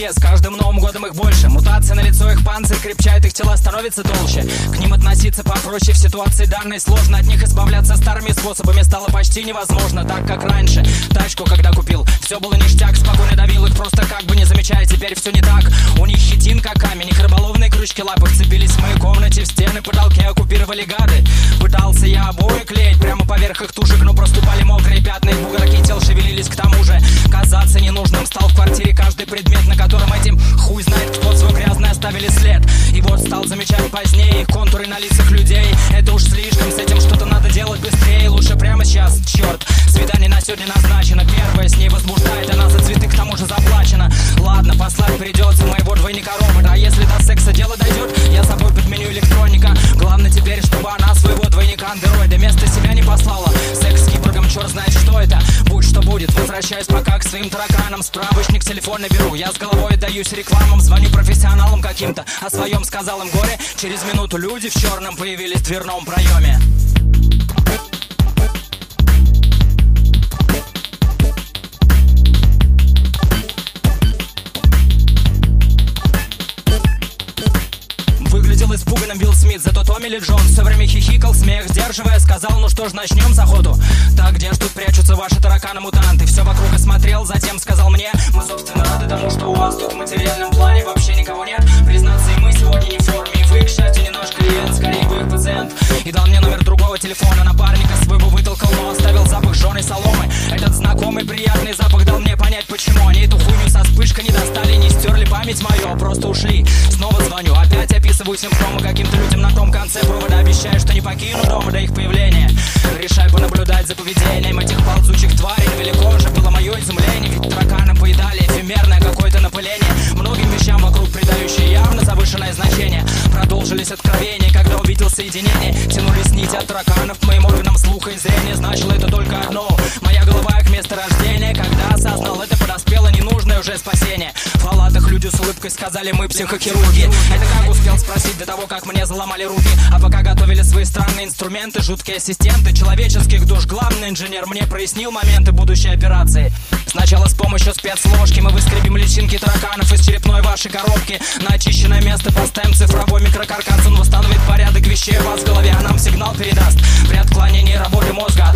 везде, с каждым Новым годом их больше. Мутации на лицо, их панцирь крепчает, их тела становятся толще. К ним относиться попроще, в ситуации данной сложно. От них избавляться старыми способами стало почти невозможно. Так как раньше, тачку когда купил, все было ништяк, спокойно давил их, просто как бы не замечая. Теперь все не так, у них хитин как камень, их рыболовные крючки лапы вцепились в моей комнате, в стены, потолки оккупировали гады. Пытался я обои клеить прямо поверх их тушек, но проступали мокрые пятна, их бугорки тел шевелились. К тому же казаться ненужным стал в квартире каждый предмет, на котором этим хуй знает кто свой грязный оставили след. И вот стал замечать позднее их контуры на лицах людей. Это уж слишком, с этим что-то надо делать быстрее. Лучше прямо сейчас, черт, свидание на сегодня назначено. Первое с ней возбуждает, она за цветы к тому же заплачена. Ладно, послать придется моего двойника робота. А если до секса дело дойдет, я собой подменю электроника. Главное теперь, чтобы она своего двойника андроида вместо себя не послала. Секс с киборгом, черт знает что это. Будь что будет, возвращаюсь пока к своим тараканам. Справочник телефона беру, я с головой отдаюсь рекламам. Звоню профессионалам каким-то, о своем сказал им горе. Через минуту люди в черном появились в дверном проеме. Выглядел испуганным Билл Смит, зато Томми Ли Джонс все время хихикал, смех сдерживая, сказал: ну что ж, начнем с охоту. Так, где ж тут прячутся ваши тараканы-мутанты? Все вокруг осмотрел, затем сказал мне: мы, собственно, рады тому, что у вас тут в материальном плане вообще никого нет. Признаться, и мы сегодня не в форме, и вы, к счастью, не наш клиент, скорее вы их пациент. И дал мне номер другого телефона, напарника своего вытолкал, но оставил запах жженой соломы. Этот знакомый приятный запах дал мне понять, почему они эту хуйню со вспышкой не достали, не стерли память мою, а просто ушли. Снова звоню, опять описываю симптомы каким-то людям на том конце провода, обещаю, что не покину дома до их появления. Решаю понаблюдать за поведением этих ползучих тварей. Велико же было мое изумление, ведь тараканы поедали эфемерное какое-то напыление, многим вещам вокруг придающие явно завышенное значение. Продолжились откровения, когда увидел соединение. Тянулись нити от тараканов к моим органам слуха и зрения. Значило это только одно: моя голова их место рождения. Когда осознал это, подоспело ненужное уже спасение. В палатах люди с улыбкой сказали: мы психохирурги. Это как успел спросить до того, как мне заломали руки. А пока готовили свои странные инструменты, жуткие ассистенты человеческих душ, главный инженер мне прояснил моменты будущей операции. Сначала с помощью спецложки мы выскребем личинки тараканов из черепной вашей коробки. На очищенное место поставим цифровой микрокаркас. Он восстановит порядок вещей у вас в голове, а нам сигнал передаст при отклонении работы мозга.